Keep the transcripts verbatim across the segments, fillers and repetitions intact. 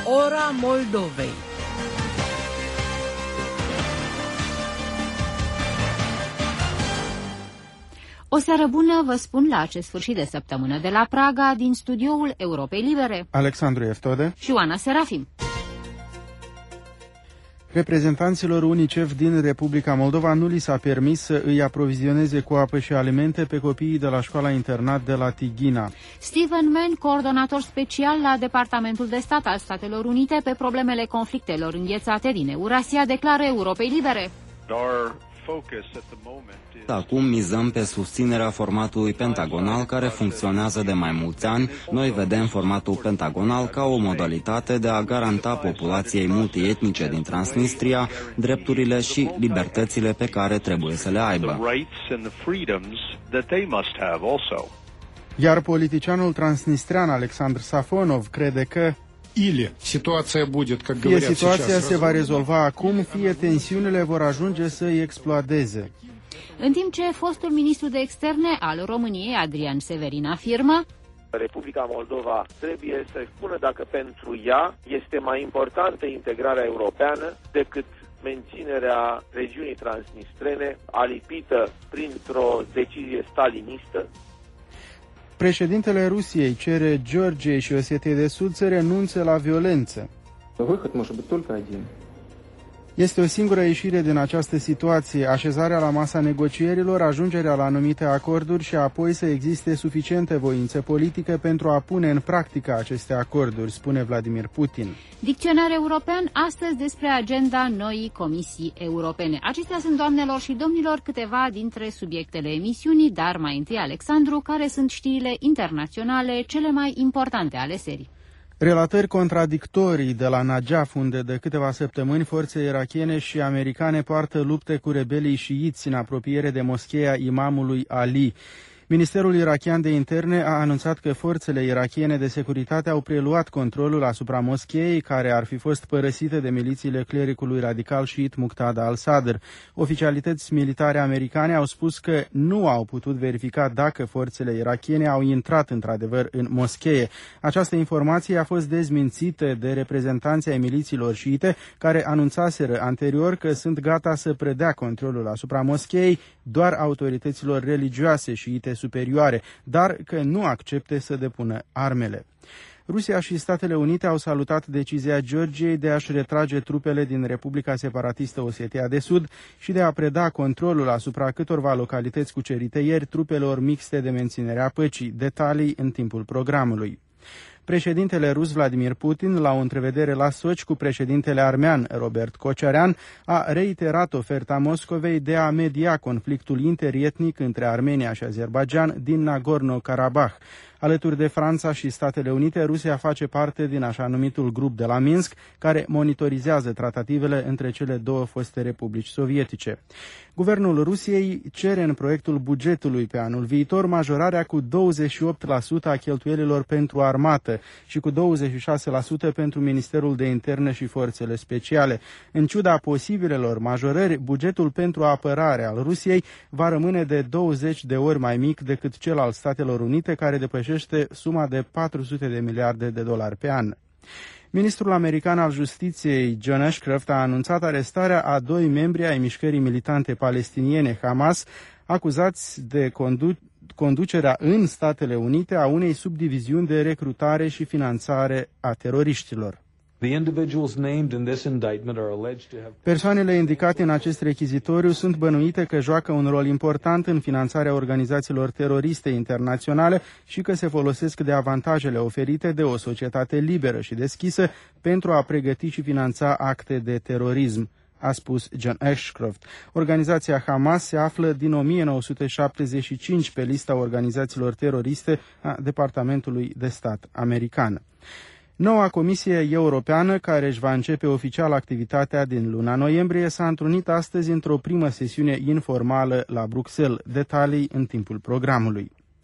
Ora Moldovei. O seară bună vă spun la acest sfârșit de săptămână de la Praga, din studioul Europei Libere. Alexandru Eftode și Oana Serafim. Reprezentanților UNICEF din Republica Moldova nu li s-a permis să îi aprovizioneze cu apă și alimente pe copiii de la școala internat de la Tighina. Stephen Mann, coordonator special la Departamentul de Stat al Statelor Unite pe problemele conflictelor înghețate din Eurasia, declară Europei Libere. Acum mizăm pe susținerea formatului pentagonal care funcționează de mai mulți ani. Noi vedem formatul pentagonal ca o modalitate de a garanta populației multietnice din Transnistria drepturile și libertățile pe care trebuie să le aibă. Iar politicianul transnistrean Alexandru Safonov crede că Или ситуация будет, как fie говорят situația сейчас, se va rezolva acum, fie tensiunile vor ajunge să îi exploadeze. În timp ce fostul ministru de externe al României, Adrian Severin, afirmă: Republica Moldova trebuie să spună dacă pentru ea este mai importantă integrarea europeană decât menținerea regiunii transnistrene alipită printr-o decizie stalinistă. Președintele Rusiei cere Georgiei și Osetiei de Sud să renunțe la violență. Este o singură ieșire din această situație, așezarea la masa negocierilor, ajungerea la anumite acorduri și apoi să existe suficientă voință politică pentru a pune în practică aceste acorduri, spune Vladimir Putin. Dicționar european, astăzi despre agenda noii Comisii Europene. Acestea sunt, doamnelor și domnilor, câteva dintre subiectele emisiunii, dar mai întâi, Alexandru, care sunt știrile internaționale cele mai importante ale serii. Relatări contradictorii de la Najaf, unde de câteva săptămâni forțe irakiene și americane poartă lupte cu rebelii șiiți în apropiere de moscheea Imamului Ali. Ministerul irakian de interne a anunțat că forțele irakiene de securitate au preluat controlul asupra moscheei, care ar fi fost părăsită de milițiile clericului radical șiit Muqtada al-Sadr. Oficialități militare americane au spus că nu au putut verifica dacă forțele irakiene au intrat într-adevăr în moschee. Această informație a fost dezmințită de reprezentanții ai milițiilor șiite, care anunțaseră anterior că sunt gata să predea controlul asupra moscheei doar autorităților religioase șiite superioare, dar că nu accepte să depună armele. Rusia și Statele Unite au salutat decizia Georgiei de a-și retrage trupele din Republica Separatistă Osetia de Sud și de a preda controlul asupra câtorva localități cucerite ieri trupelor mixte de menținere a păcii. Detalii în timpul programului. Președintele rus Vladimir Putin, la o întrevedere la Sochi cu președintele armean Robert Kocharean, a reiterat oferta Moscovei de a media conflictul interietnic între Armenia și Azerbaidjan din Nagorno-Karabakh. Alături de Franța și Statele Unite, Rusia face parte din așa numitul grup de la Minsk, care monitorizează tratativele între cele două foste republici sovietice. Guvernul Rusiei cere în proiectul bugetului pe anul viitor majorarea cu douăzeci și opt la sută a cheltuielilor pentru armată și cu douăzeci și șase la sută pentru Ministerul de Interne și Forțele Speciale. În ciuda posibilelor majorări, bugetul pentru apărare al Rusiei va rămâne de douăzeci de ori mai mic decât cel al Statelor Unite, care depășește suma de patru sute de miliarde de dolari pe an. Ministrul american al Justiției, John Ashcroft, a anunțat arestarea a doi membri ai mișcării militante palestiniene Hamas, acuzați de condu- conducerea în Statele Unite a unei subdiviziuni de recrutare și finanțare a teroriștilor. Persoanele indicate în acest rechizitoriu sunt bănuite că joacă un rol important în finanțarea organizațiilor teroriste internaționale și că se folosesc de avantajele oferite de o societate liberă și deschisă pentru a pregăti și finanța acte de terorism, a spus John Ashcroft. Organizația Hamas se află din o mie nouă sute șaptezeci și cinci pe lista organizațiilor teroriste a Departamentului de Stat american. Noua Comisie Europeană, care își va începe oficial activitatea din luna noiembrie, s-a întrunit astăzi într-o primă sesiune informală la Bruxelles. Detalii în timpul programului.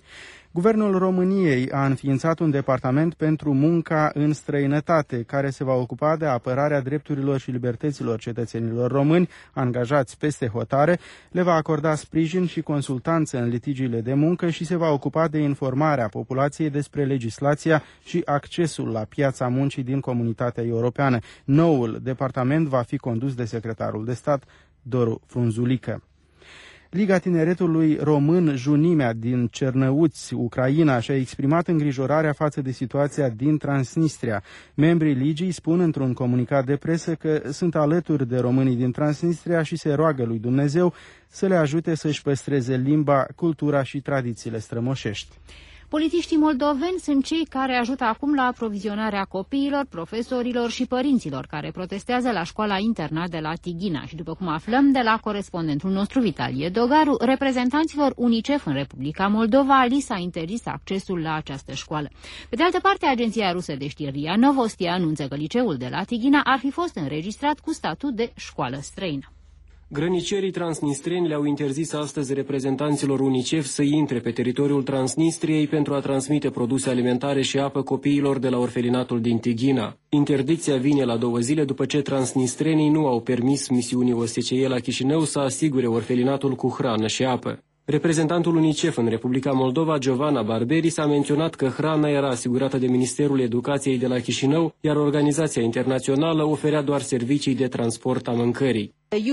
Guvernul României a înființat un departament pentru munca în străinătate, care se va ocupa de apărarea drepturilor și libertăților cetățenilor români angajați peste hotare, le va acorda sprijin și consultanță în litigiile de muncă și se va ocupa de informarea populației despre legislația și accesul la piața muncii din comunitatea europeană. Noul departament va fi condus de secretarul de stat Doru Frunzulică. Liga Tineretului Român Junimea din Cernăuți, Ucraina, și-a exprimat îngrijorarea față de situația din Transnistria. Membrii ligii spun într-un comunicat de presă că sunt alături de românii din Transnistria și se roagă lui Dumnezeu să le ajute să-și păstreze limba, cultura și tradițiile strămoșești. Politiștii moldoveni sunt cei care ajută acum la aprovizionarea copiilor, profesorilor și părinților care protestează la școala internat de la Tighina. Și după cum aflăm de la corespondentul nostru Vitalie Dogaru, reprezentanților UNICEF în Republica Moldova li s-a interzis accesul la această școală. Pe de altă parte, agenția rusă de știri RIA Novosti anunță că liceul de la Tighina ar fi fost înregistrat cu statut de școală străină. Grănicerii transnistreni le-au interzis astăzi reprezentanților UNICEF să intre pe teritoriul Transnistriei pentru a transmite produse alimentare și apă copiilor de la orfelinatul din Tighina. Interdicția vine la două zile după ce transnistrenii nu au permis misiunii O S C E la Chișinău să asigure orfelinatul cu hrană și apă. Reprezentantul UNICEF în Republica Moldova, Giovanna Barberis, a menționat că hrana era asigurată de Ministerul Educației de la Chișinău, iar organizația internațională oferea doar servicii de transport a mâncării.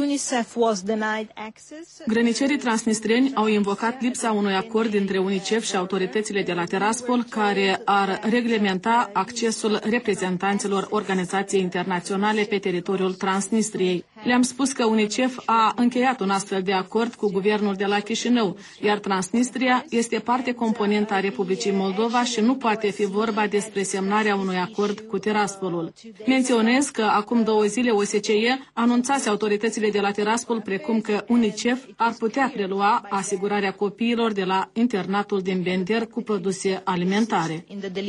Grănicerii transnistreni au invocat lipsa unui acord dintre UNICEF și autoritățile de la Tiraspol care ar reglementa accesul reprezentanților organizației internaționale pe teritoriul Transnistriei. Le-am spus că UNICEF a încheiat un astfel de acord cu guvernul de la Chișinău, iar Transnistria este parte componentă a Republicii Moldova și nu poate fi vorba despre semnarea unui acord cu Tiraspolul. Menționez că acum două zile O S C E anunțase autoritățile de la Tiraspol, precum că UNICEF ar putea prelua asigurarea copiilor de la internatul din Bender cu produse alimentare.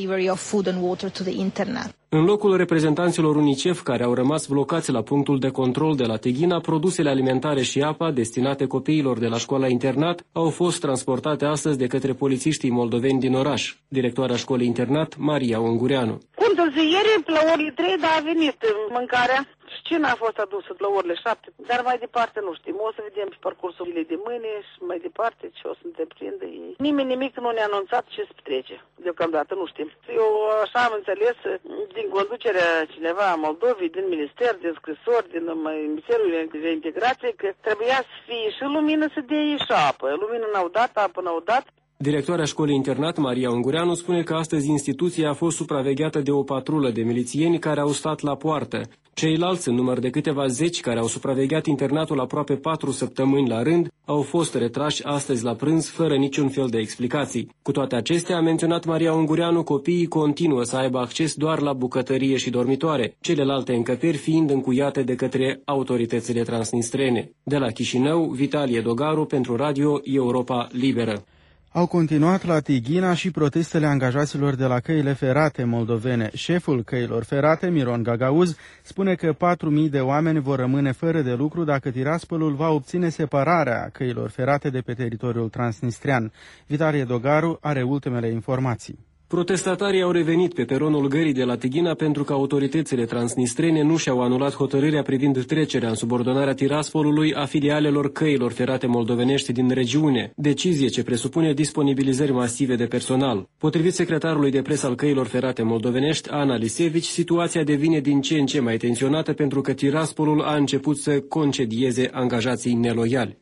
În locul reprezentanților UNICEF care au rămas blocați la punctul de control de la Tighina, produsele alimentare și apa destinate copiilor de la școala internat au fost transportate astăzi de către polițiștii moldoveni din oraș. Directoarea școlii internat, Maria Ungureanu. Cum întârziere, la orele trei, dar a venit mâncarea. Și cine a fost adusă la orele șapte, dar mai departe nu știm. O să vedem pe parcursul zilei de mâine și mai departe ce o să întreprindă ei. Nimeni nimic nu ne-a anunțat ce se petrece. Deocamdată nu știm. Eu așa am înțeles din conducerea cineva a Moldovei, din minister, din scrisori, din Ministerul de Integrație, că trebuia să fie și lumină să dea și apă. Lumină n-au dat, apă n-au dat. Directoarea școlii internat, Maria Ungureanu, spune că astăzi instituția a fost supravegheată de o patrulă de milițieni care au stat la poartă. Ceilalți, în număr de câteva zeci care au supravegheat internatul aproape patru săptămâni la rând, au fost retrași astăzi la prânz fără niciun fel de explicații. Cu toate acestea, a menționat Maria Ungureanu, copiii continuă să aibă acces doar la bucătărie și dormitoare, celelalte încăperi fiind încuiate de către autoritățile transnistrene. De la Chișinău, Vitalie Dogaru pentru Radio Europa Liberă. Au continuat la Tighina și protestele angajaților de la căile ferate moldovene. Șeful căilor ferate, Miron Gagauz, spune că patru mii de oameni vor rămâne fără de lucru dacă Tiraspolul va obține separarea căilor ferate de pe teritoriul transnistrian. Vitalie Dogaru are ultimele informații. Protestatarii au revenit pe peronul gării de la Tighina pentru că autoritățile transnistrene nu și-au anulat hotărârea privind trecerea în subordonarea Tiraspolului a filialelor căilor ferate moldovenești din regiune, decizie ce presupune disponibilizări masive de personal. Potrivit secretarului de presă al căilor ferate moldovenești, Ana Lisevici, situația devine din ce în ce mai tensionată pentru că Tiraspolul a început să concedieze angajații neloiali.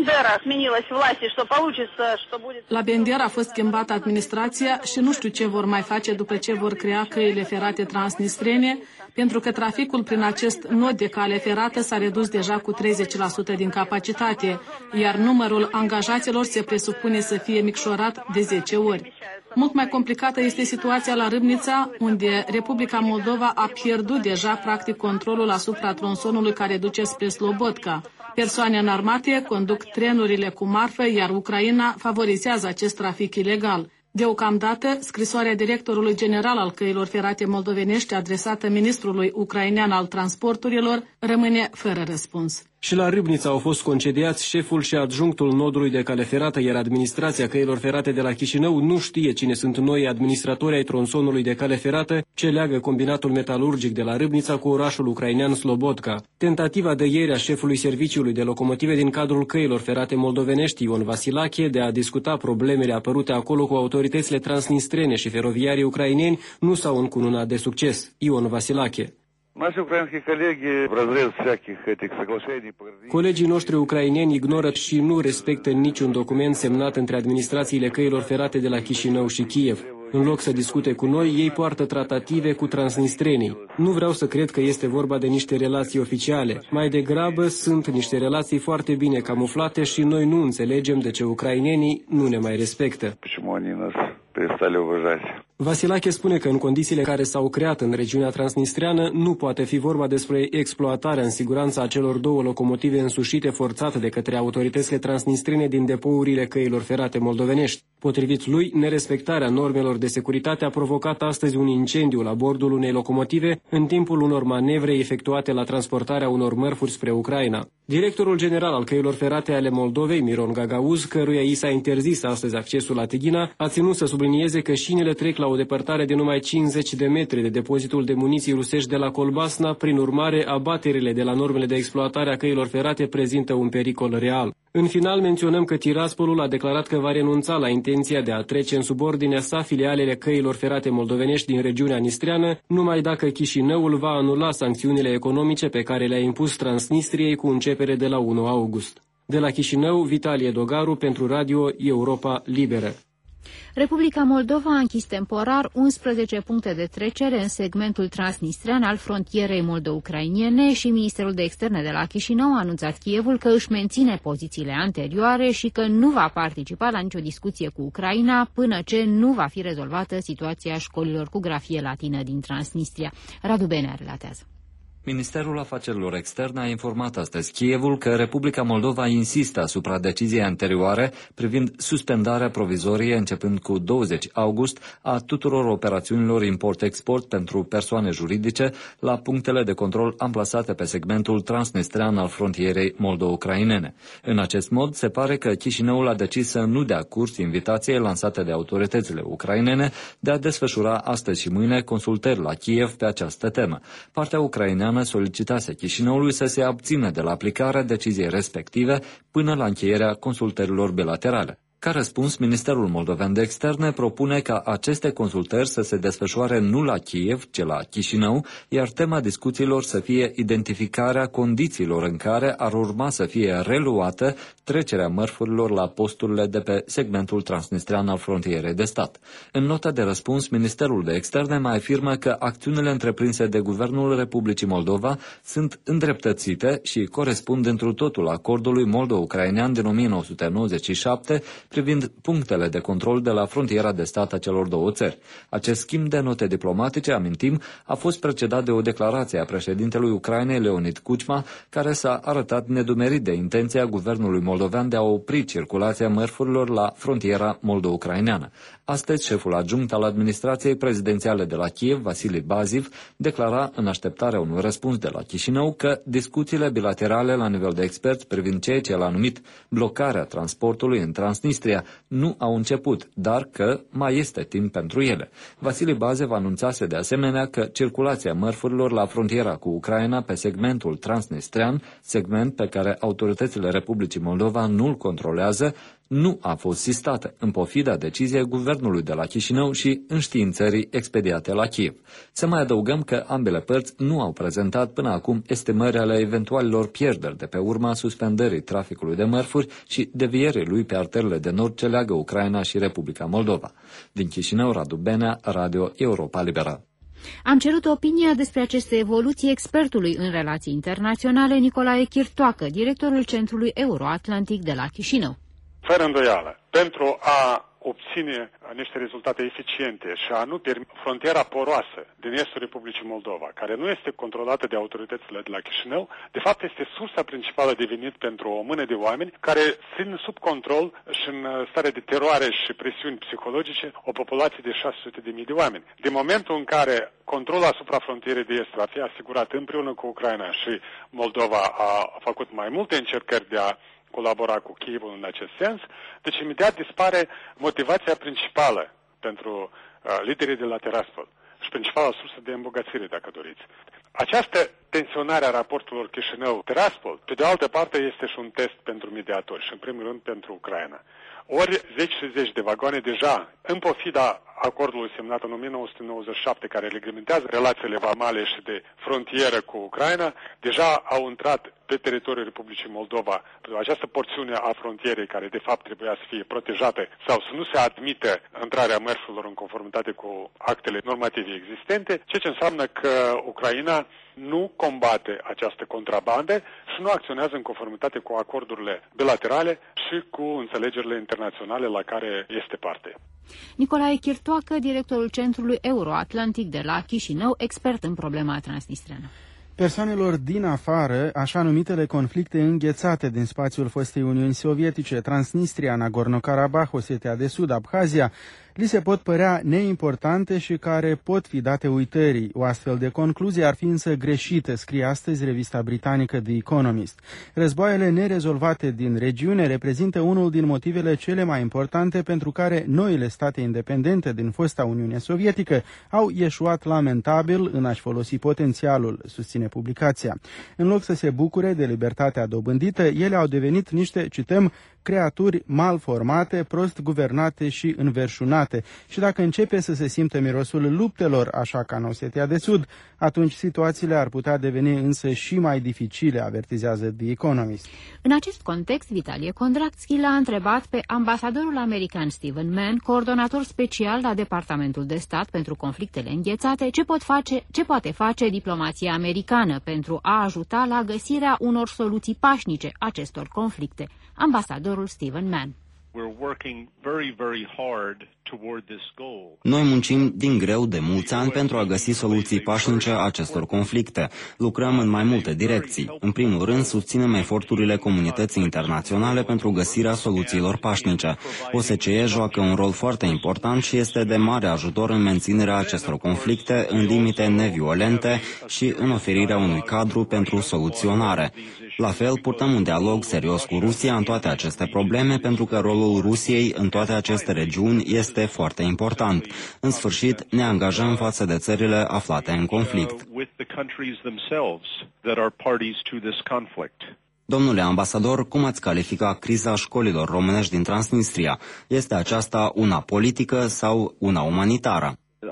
La Bender a fost schimbată administrația și nu știu ce vor mai face după ce vor crea căile ferate transnistrene, pentru că traficul prin acest nod de cale ferată s-a redus deja cu treizeci la sută din capacitate, iar numărul angajaților se presupune să fie micșorat de zece ori. Mult mai complicată este situația la Râbnița, unde Republica Moldova a pierdut deja practic controlul asupra tronsonului care duce spre Slobodka. Persoane înarmate conduc trenurile cu marfă, iar Ucraina favorizează acest trafic ilegal. Deocamdată, scrisoarea directorului general al căilor ferate moldovenești adresată ministrului ucrainean al transporturilor rămâne fără răspuns. Și la Râbnița au fost concediați șeful și adjunctul nodului de cale ferată, iar administrația căilor ferate de la Chișinău nu știe cine sunt noi administratori ai tronsonului de cale ferată ce leagă combinatul metalurgic de la Râbnița cu orașul ucrainean Slobodka. Tentativa de ieri a șefului serviciului de locomotive din cadrul căilor ferate moldovenești, Ion Vasilache, de a discuta problemele apărute acolo cu autoritățile transnistrene și feroviarii ucraineni nu s-au încununat de succes. Ion Vasilache. Colegii noștri ucraineni ignoră și nu respectă niciun document semnat între administrațiile căilor ferate de la Chișinău și Kiev. În loc să discute cu noi, ei poartă tratative cu transnistrenii. Nu vreau să cred că este vorba de niște relații oficiale. Mai degrabă sunt niște relații foarte bine camuflate și noi nu înțelegem de ce ucrainenii nu ne mai respectă. Vasilache spune că în condițiile care s-au creat în regiunea transnistreană nu poate fi vorba despre exploatarea în siguranță a celor două locomotive însușite forțat de către autoritățile transnistrene din depourile căilor ferate moldovenești. Potrivit lui, nerespectarea normelor de securitate a provocat astăzi un incendiu la bordul unei locomotive în timpul unor manevre efectuate la transportarea unor mărfuri spre Ucraina. Directorul general al căilor ferate ale Moldovei, Miron Gagauz, căruia i s-a interzis astăzi accesul la Tighina, a ținut să sublinieze că șinele trec la o depărtare de numai cincizeci de metri de depozitul de muniții rusești de la Colbasna, prin urmare, abaterile de la normele de exploatare a căilor ferate prezintă un pericol real. În final, menționăm că Tiraspolul a declarat că va renunța la intenția de a trece în subordinea sa filialele căilor ferate moldovenești din regiunea nistreană, numai dacă Chișinăul va anula sancțiunile economice pe care le-a impus Transnistriei cu începere de la unu august. De la Chișinău, Vitalie Dogaru pentru Radio Europa Liberă. Republica Moldova a închis temporar unsprezece puncte de trecere în segmentul transnistrean al frontierei moldo-ucrainiene și Ministerul de Externe de la Chișinău a anunțat Kievul că își menține pozițiile anterioare și că nu va participa la nicio discuție cu Ucraina până ce nu va fi rezolvată situația școlilor cu grafie latină din Transnistria. Radu Benea relatează. Ministerul Afacerilor Externe a informat astăzi Kievul că Republica Moldova insistă asupra deciziei anterioare privind suspendarea provizorie începând cu douăzeci august a tuturor operațiunilor import-export pentru persoane juridice la punctele de control amplasate pe segmentul transnistrean al frontierei moldo-ucrainene. În acest mod, se pare că Chișinăul a decis să nu dea curs invitației lansate de autoritățile ucrainene de a desfășura astăzi și mâine consultări la Kiev pe această temă. Partea ucraineană solicitase Chișinăului să se abțină de la aplicarea deciziei respective până la încheierea consultărilor bilaterale. Ca răspuns, Ministerul Moldovean de Externe propune ca aceste consultări să se desfășoare nu la Kiev, ci la Chișinău, iar tema discuțiilor să fie identificarea condițiilor în care ar urma să fie reluată trecerea mărfurilor la posturile de pe segmentul transnistrean al frontierei de stat. În nota de răspuns, Ministerul de Externe mai afirmă că acțiunile întreprinse de Guvernul Republicii Moldova sunt îndreptățite și corespund întru totul acordului moldo-ucrainean din o mie nouă sute nouăzeci și șapte privind punctele de control de la frontiera de stat a celor două țări. Acest schimb de note diplomatice, amintim, a fost precedat de o declarație a președintelui Ucrainei Leonid Kuchma, care s-a arătat nedumerit de intenția guvernului moldovean de a opri circulația mărfurilor la frontiera moldo-ucraineană. Astăzi, șeful adjunct al administrației prezidențiale de la Kiev, Vasili Baziv, declara în așteptarea unui răspuns de la Chișinău că discuțiile bilaterale la nivel de experți privind ceea ce el a numit blocarea transportului în Transnistria nu au început, dar că mai este timp pentru ele. Vasili Baziv anunțase de asemenea că circulația mărfurilor la frontiera cu Ucraina pe segmentul transnistrian, segment pe care autoritățile Republicii Moldova nu-l controlează, nu a fost sistată, în pofida deciziei guvernului de la Chișinău și înștiințării expediate la Kiev. Să mai adăugăm că ambele părți nu au prezentat până acum estimări ale eventualilor pierderi de pe urma suspendării traficului de mărfuri și devierii lui pe arterele de nord ce leagă Ucraina și Republica Moldova. Din Chișinău, Radu Benea, Radio Europa Liberă. Am cerut opinia despre aceste evoluții expertului în relații internaționale Nicolae Chirtoacă, directorul Centrului Euroatlantic de la Chișinău. Fără îndoială, pentru a obține niște rezultate eficiente și a nu permite frontiera poroasă din estul Republicii Moldova, care nu este controlată de autoritățile de la Chișinău, de fapt este sursa principală de venit pentru o mână de oameni care țin sub control și în stare de teroare și presiuni psihologice o populație de șase sute de mii de oameni. De momentul în care controlul asupra frontierei de est va fi asigurat împreună cu Ucraina și Moldova a făcut mai multe încercări de a colabora cu Kievul în acest sens, deci imediat dispare motivația principală pentru uh, liderii de la Tiraspol și principala sursă de îmbogățire, dacă doriți. Această tensionare a raporturilor Chișinău-Tiraspol, pe de altă parte, este și un test pentru mediatori și, în primul rând, pentru Ucraina. Ori zeci și zeci de vagoane deja, în pofida acordului semnat în o mie nouă sute nouăzeci și șapte, care reglementează relațiile vamale și de frontieră cu Ucraina, deja au intrat pe teritoriul Republicii Moldova această porțiune a frontierei care de fapt trebuia să fie protejată sau să nu se admită intrarea mărfurilor în conformitate cu actele normative existente, ceea ce înseamnă că Ucraina nu combate această contrabandă și nu acționează în conformitate cu acordurile bilaterale și cu înțelegerile internaționale la care este parte. Nicolae Chirtoacă, directorul Centrului Euroatlantic de la Chișinău, expert în problema transnistreană. Persoanelor din afară, așa numitele conflicte înghețate din spațiul fostei Uniuni Sovietice, Transnistria, Nagorno-Karabakh, Osetia de Sud, Abhazia, li se pot părea neimportante și care pot fi date uitării. O astfel de concluzie ar fi însă greșită, scrie astăzi revista britanică The Economist. Războaiele nerezolvate din regiune reprezintă unul din motivele cele mai importante pentru care noile state independente din fosta Uniune Sovietică au ieșuat lamentabil în a-și folosi potențialul, susține publicația. În loc să se bucure de libertatea dobândită, ele au devenit niște, cităm, creaturi mal formate, prost guvernate și înverșunate. Și dacă începe să se simtă mirosul luptelor, așa ca în Osetia de Sud, atunci situațiile ar putea deveni însă și mai dificile, avertizează The Economist. În acest context, Vitalie Kondratski l-a întrebat pe ambasadorul american Stephen Mann, coordonator special la Departamentul de Stat pentru conflictele înghețate, ce, pot face, ce poate face diplomația americană pentru a ajuta la găsirea unor soluții pașnice acestor conflicte. Ambasadorul Stephen Mann. Noi muncim din greu de mulți ani pentru a găsi soluții pașnice acestor conflicte. Lucrăm în mai multe direcții. În primul rând, susținem eforturile comunității internaționale pentru găsirea soluțiilor pașnice. O S C E joacă un rol foarte important și este de mare ajutor în menținerea acestor conflicte în limite neviolente și în oferirea unui cadru pentru soluționare. La fel, purtăm un dialog serios cu Rusia în toate aceste probleme, pentru că rolul Rusiei în toate aceste regiuni este foarte important. În sfârșit, ne angajăm față de țările aflate în conflict. Domnule ambasador, cum ați califica criza școlilor românești din Transnistria? Este aceasta una politică sau una umanitară?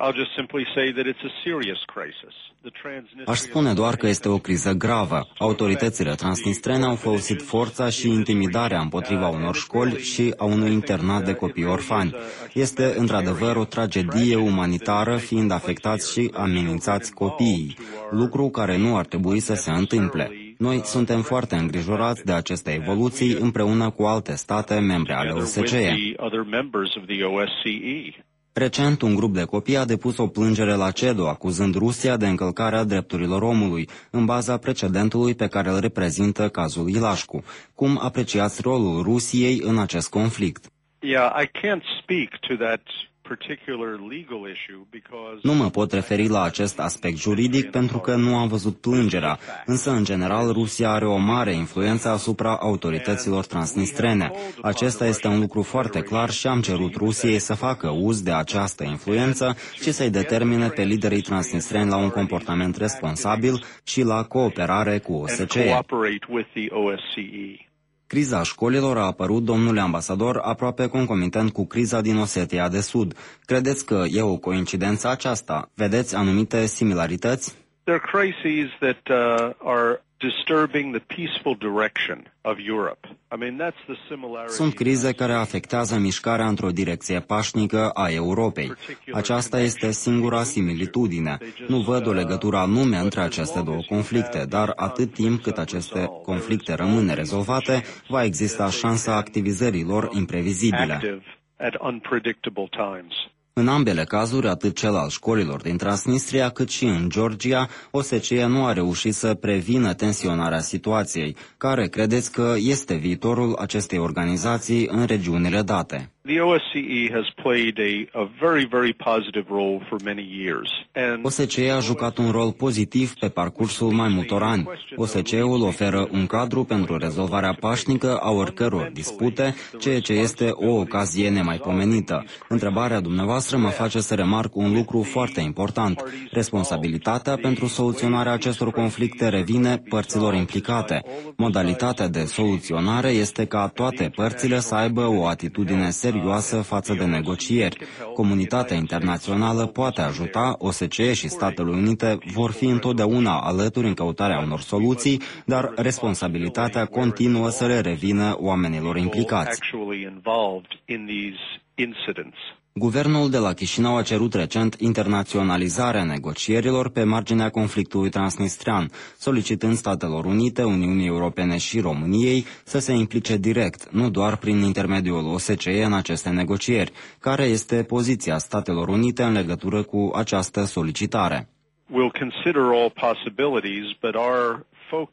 Aș spune doar că este o criză gravă. Autoritățile transnistrene au folosit forța și intimidarea împotriva unor școli și a unui internat de copii orfani. Este într-adevăr o tragedie umanitară, fiind afectați și amenințați copiii, lucru care nu ar trebui să se întâmple. Noi suntem foarte îngrijorați de aceste evoluții împreună cu alte state membre ale O S C E. Recent, un grup de copii a depus o plângere la CEDO, acuzând Rusia de încălcarea drepturilor omului, în baza precedentului pe care îl reprezintă cazul Ilașcu. Cum apreciați rolul Rusiei în acest conflict? Yeah, I can't speak to that Nu mă pot referi la acest aspect juridic pentru că nu am văzut plângerea, însă în general Rusia are o mare influență asupra autorităților transnistrene. Acesta este un lucru foarte clar și am cerut Rusiei să facă uz de această influență și să-i determine pe liderii transnistreni la un comportament responsabil și la cooperare cu O S C E. Criza școlilor a apărut, domnule ambasador, aproape concomitent cu criza din Osetia de Sud. Credeți că e o coincidență aceasta? Vedeți anumite similarități? There are crises that uh, are disturbing the peaceful direction of Europe. I mean, that's the similarity. Sunt crize care afectează mișcarea într-o direcție pașnică a Europei. Aceasta este singura similitudine. Nu văd o legătură anume între aceste două conflicte, dar atât timp cât aceste conflicte rămân nerezolvate, va exista șansa activizării lor imprevizibile. at unpredictable times. În ambele cazuri, atât cel al școlilor din Transnistria, cât și în Georgia, O S C E nu a reușit să prevină tensionarea situației. Care credeți că este viitorul acestei organizații în regiunile date? The O S C E has played a, a very, very positive role for many years. And O S C E a jucat un rol pozitiv pe parcursul mai multor ani. O S C E-ul oferă un cadru pentru rezolvarea pașnică a oricăror dispute, ceea ce este o ocazie nemaipomenită. Întrebarea dumneavoastră mă face să remarc un lucru foarte important. Responsabilitatea pentru soluționarea acestor conflicte revine părților implicate. Modalitatea de soluționare este ca toate părțile să aibă o atitudine serioasă față de negocieri. Comunitatea internațională poate ajuta, O S C E și Statele Unite vor fi întotdeauna alături în căutarea unor soluții, dar responsabilitatea continuă să le revină oamenilor implicați. Guvernul de la Chișinău a cerut recent internaționalizarea negocierilor pe marginea conflictului transnistrian, solicitând Statelor Unite, Uniunii Europene și României să se implice direct, nu doar prin intermediul O S C E în aceste negocieri. Care este poziția Statelor Unite în legătură cu această solicitare? We'll consider all possibilities, but our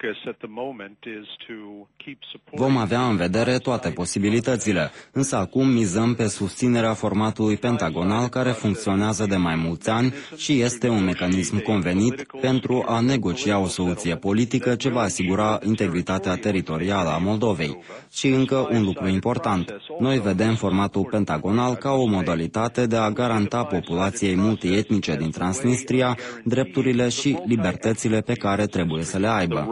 Vom avea în vedere toate posibilitățile, însă acum mizăm pe susținerea formatului pentagonal care funcționează de mai mulți ani și este un mecanism convenit pentru a negocia o soluție politică ce va asigura integritatea teritorială a Moldovei. Și încă un lucru important, noi vedem formatul pentagonal ca o modalitate de a garanta populației multietnice din Transnistria drepturile și libertățile pe care trebuie să le aibă.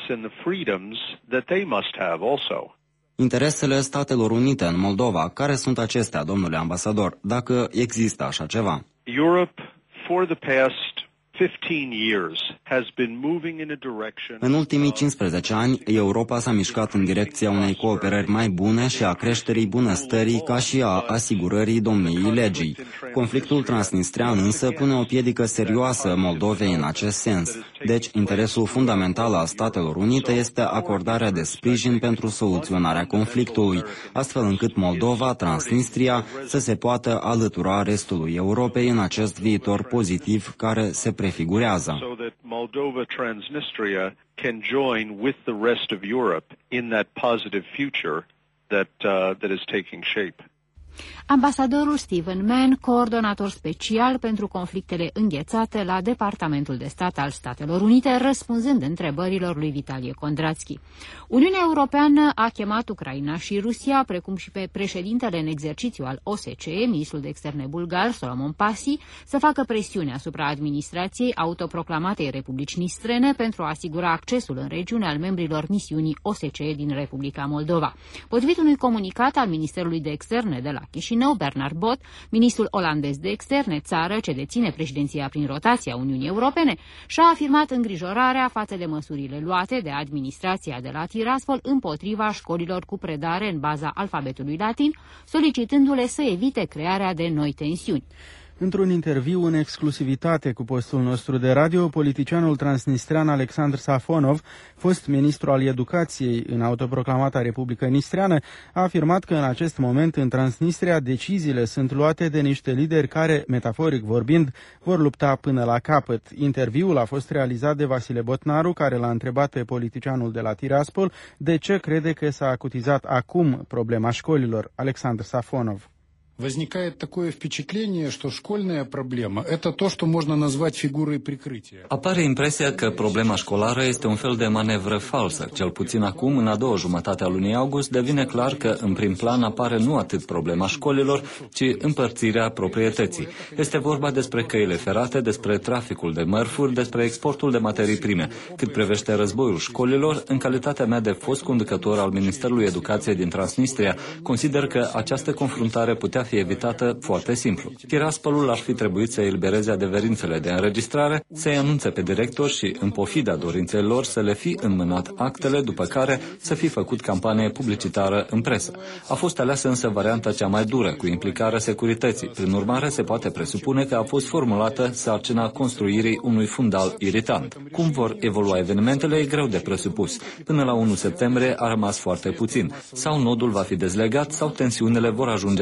Interesele Statelor Unite în Moldova, care sunt acestea, domnule ambasador, dacă există așa ceva? Europe, for the past fifteen years, has been moving in a direction. În ultimii cincisprezece ani, Europa s-a mișcat în direcția unei cooperări mai bune și a creșterii bunăstării ca și a asigurării domniei legii. Conflictul transnistrian însă pune o piedică serioasă Moldovei în acest sens. Deci, interesul fundamental al Statelor Unite este acordarea de sprijin pentru soluționarea conflictului, astfel încât Moldova, Transnistria, să se poată alătura restului Europei în acest viitor pozitiv care se prefigurează. So that Moldova, Transnistria can join with the rest of Europe in that positive future that uh, that is taking shape. Ambasadorul Stephen Mann, coordonator special pentru conflictele înghețate la Departamentul de Stat al Statelor Unite, răspunzând întrebărilor lui Vitalie Kondratski. Uniunea Europeană a chemat Ucraina și Rusia, precum și pe președintele în exercițiu al O S C E, ministrul de externe bulgar, Solomon Pasi, să facă presiune asupra administrației autoproclamatei Republici Nistrene pentru a asigura accesul în regiune al membrilor misiunii O S C E din Republica Moldova. Potrivit unui comunicat al Ministerului de Externe de la Chișinău, Bernard Bot, ministrul olandez de externe, țară ce deține președinția prin rotația Uniunii Europene, și-a afirmat îngrijorarea față de măsurile luate de administrația de la Tiraspol împotriva școlilor cu predare în baza alfabetului latin, solicitându-le să evite crearea de noi tensiuni. Într-un interviu în exclusivitate cu postul nostru de radio, politicianul transnistrean Alexandru Safonov, fost ministru al educației în autoproclamata Republică Nistreană, a afirmat că în acest moment în Transnistria deciziile sunt luate de niște lideri care, metaforic vorbind, vor lupta până la capăt. Interviul a fost realizat de Vasile Botnaru, care l-a întrebat pe politicianul de la Tiraspol de ce crede că s-a acutizat acum problema școlilor. Alexandru Safonov. Возникает такое впечатление, что школьная проблема – это то, что можно назвать фигурой прикрытия. Apare impresia că problema școlară este un fel de manevră falsă. Cel puțin acum, în a doua jumătate a lunii august, devine clar că în prim plan apare nu atât problema școlilor, ci împărțirea proprietății. Este vorba despre căile ferate, despre traficul de mărfuri, despre exportul de materii prime. Cât privește războiul școlilor, în calitatea mea de fost conducător al Ministerului Educației din Transnistria, consider că această confruntare putea fi evitată foarte simplu. Tiraspolul ar fi trebuit să elibereze adeverințele de înregistrare, să-i anunțe pe directori și, în pofida dorinței lor, să le fi înmânat actele, după care să fi făcut campanie publicitară în presă. A fost aleasă însă varianta cea mai dură, cu implicarea securității. Prin urmare, se poate presupune că a fost formulată sarcina construirii unui fundal iritant. Cum vor evolua evenimentele e greu de presupus. Până la unu septembrie a rămas foarte puțin. Sau nodul va fi dezlegat, sau tensiunile vor ajunge să explodeze.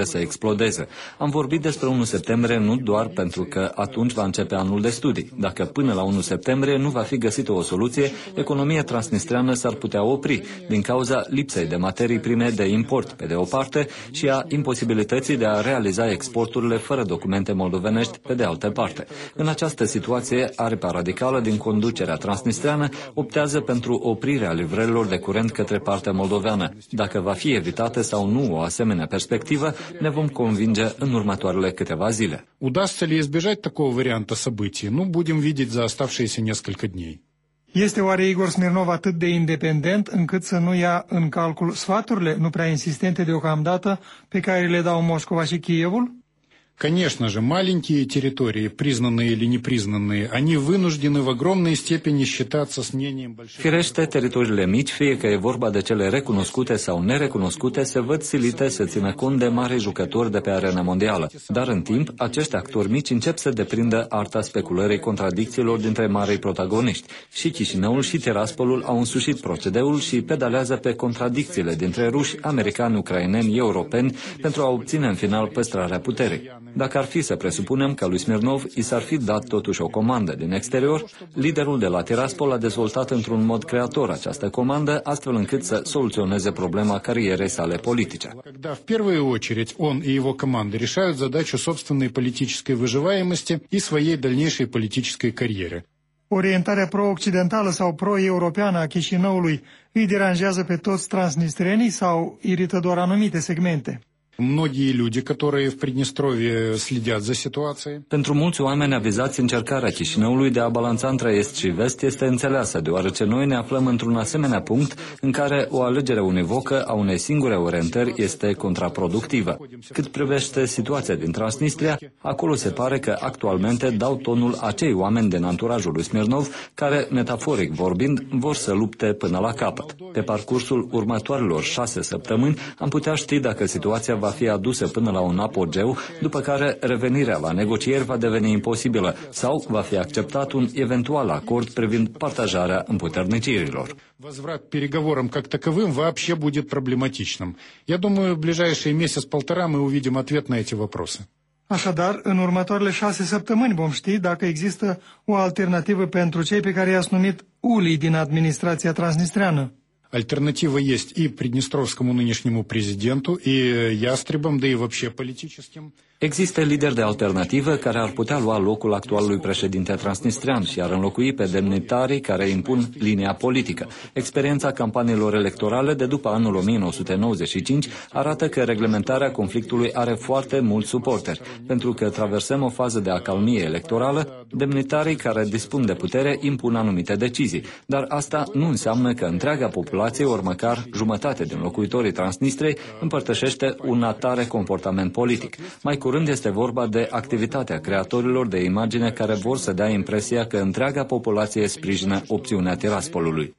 implodeze. Am vorbit despre unu septembrie nu doar pentru că atunci va începe anul de studii. Dacă până la unu septembrie nu va fi găsită o soluție, economia transnistreană s-ar putea opri din cauza lipsei de materii prime de import, pe de o parte, și a imposibilității de a realiza exporturile fără documente moldovenești, pe de altă parte. În această situație, aripa radicală din conducerea transnistreană optează pentru oprirea livrărilor de curent către partea moldoveană. Dacă va fi evitată sau nu o asemenea perspectivă, ne vom convinge în următoarele câteva zile. Удастся ли избежать такого варианта событий? Ну, будем видеть за оставшиеся несколько дней. Este oare Igor Smirnov atât de independent încât să nu ia în calcul sfaturile nu prea insistente deocamdată pe care le dau Moscova și Kievul? Конечно же, маленькие территории, признанные или непризнанные, они вынуждены в огромной степени считаться с мнением больших... Firește, teritoriile mici, fie că e vorba de cele recunoscute sau nerecunoscute, se văd silite să țină cont de mari jucători de pe arena mondială. Dar în timp, acești actori mici încep să deprindă arta speculării contradicțiilor dintre marii protagoniști. Și Chișinăul și Tiraspolul au însușit procedeul și pedalează pe contradicțiile dintre ruși, americani, ucraineni, europeni pentru a obține în final păstrarea puterii. Dacă ar fi să presupunem că lui Smirnov i s-ar fi dat totuși o comandă din exterior, liderul de la Tiraspol a dezvoltat într-un mod creator această comandă, astfel încât să soluționeze problema carierei sale politice. Когда в первую очередь он и его команда решают задачу собственной политической выживаемости и своей дальнейшей политической карьеры. Orientarea pro-occidentală sau pro-europeană a Chișinăului îi deranjează pe toți transnistrenii sau irită doar anumite segmente? Многие люди, которые в Приднестровье следят за ситуацией. Pentru mulți oameni avizați, încercarea Chișinăului de a balanța între est și vest este înțeleasă, deoarece noi ne aflăm într-un asemenea punct în care o alegere univocă a unei singure orientări este contraproductivă. Cât privește situația din Transnistria, acolo se pare că actualmente dau tonul acei oameni din anturajul lui Smirnov care, metaforic vorbind, vor să lupte până la capăt. Pe parcursul următoarelor șase săptămâni am putea ști dacă situația va fi adusă până la un apogeu, după care revenirea la negocieri va deveni imposibilă sau va fi acceptat un eventual acord privind partajarea împuternicirilor. Возврат к переговорам как таковым вообще будет проблематичным. Я думаю, в ближайшие месяц-полтора мы увидим ответ на эти вопросы. Așadar, în următoarele șase săptămâni vom ști dacă există o alternativă pentru cei pe care i-ați numit ulii din administrația transnistreană. Альтернатива есть и приднестровскому нынешнему президенту, и ястребам, да и вообще политическим. Există lideri de alternativă care ar putea lua locul actualului președinte transnistrean și ar înlocui pe demnitarii care impun linia politică. Experiența campaniilor electorale de după anul o mie nouă sute nouăzeci și cinci arată că reglementarea conflictului are foarte mulți suporteri. Pentru că traversăm o fază de acalmie electorală, demnitarii care dispun de putere impun anumite decizii. Dar asta nu înseamnă că întreaga populație, ori măcar jumătate din locuitorii Transnistriei, împărtășește un atare comportament politic. Mai curând este vorba de activitatea creatorilor de imagine care vor să dea impresia că întreaga populație sprijină opțiunea Tiraspolului.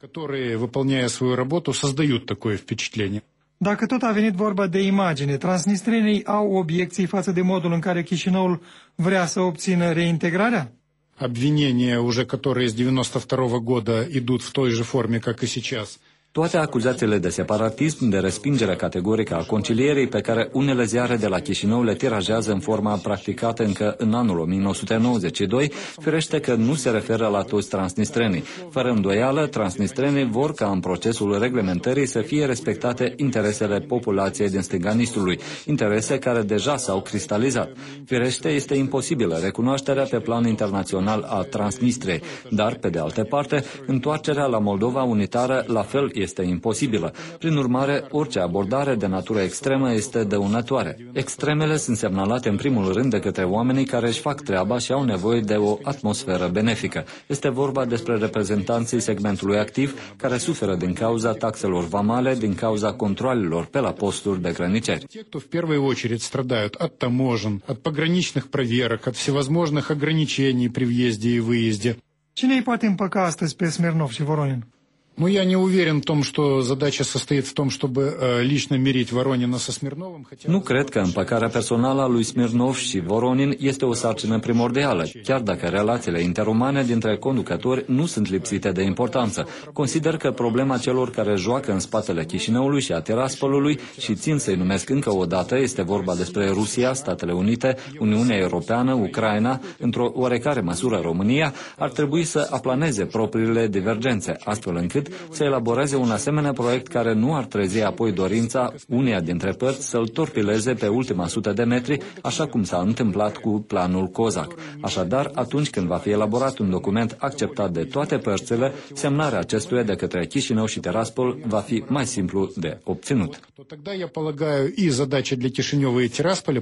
Dacă tot a venit vorba de imagine, transnistrenii au obiecții față de modul în care Chișinăul vrea să obțină reintegrarea? Обвинения, уже которые с девяносто второго года идут в той же форме, как и сейчас. Toate acuzațiile de separatism, de respingere categorică a concilierii pe care unele ziare de la Chișinău le tirajează în forma practicată încă în anul o mie nouă sute nouăzeci și doi, firește că nu se referă la toți transnistrenii. Fără îndoială, transnistrenii vor ca în procesul reglementării să fie respectate interesele populației din stânga Nistrului, interese care deja s-au cristalizat. Firește, este imposibilă recunoașterea pe plan internațional a Transnistriei, dar, pe de altă parte, întoarcerea la Moldova unitară la fel este imposibilă. Prin urmare, orice abordare de natură extremă este dăunătoare. Extremele sunt semnalate în primul rând de către oamenii care își fac treaba și au nevoie de o atmosferă benefică. Este vorba despre reprezentanții segmentului activ care suferă din cauza taxelor vamale, din cauza controalelor pe la posturi de grăniceri. Те, кто в первую очередь страдают от таможен, от пограничных проверок, от всевозможных ограничений при въезде и выезде. Cine îi poate împăca astăzi pe Smirnov și Voronin? Ну, я не уверен в том, что задача состоит в том, чтобы э, лично мирить Воронина со Смирновым. Хотя... Nu cred că împăcarea personală a lui Smirnov și Voronin este o sarcină primordială, chiar dacă relațiile interumane dintre conducători nu sunt lipsite de importanță. Consider că problema celor care joacă în spatele Chișinăului și a Tiraspolului și țin să-i numesc încă o dată, este vorba despre Rusia, Statele Unite, Uniunea Europeană, Ucraina, într-o oarecare măsură România, ar trebui să aplaneze propriile divergențe, astfel încât să elaboreze un asemenea proiect care nu ar trezi apoi dorința uneia dintre părți să-l torpileze pe ultima sută de metri, așa cum s-a întâmplat cu planul COSAC. Așadar, atunci când va fi elaborat un document acceptat de toate părțile, semnarea acestuia de către Chișinău și Tiraspol va fi mai simplu de obținut. Тогда, я полагаю, и задача для Кишинева и Тирасполя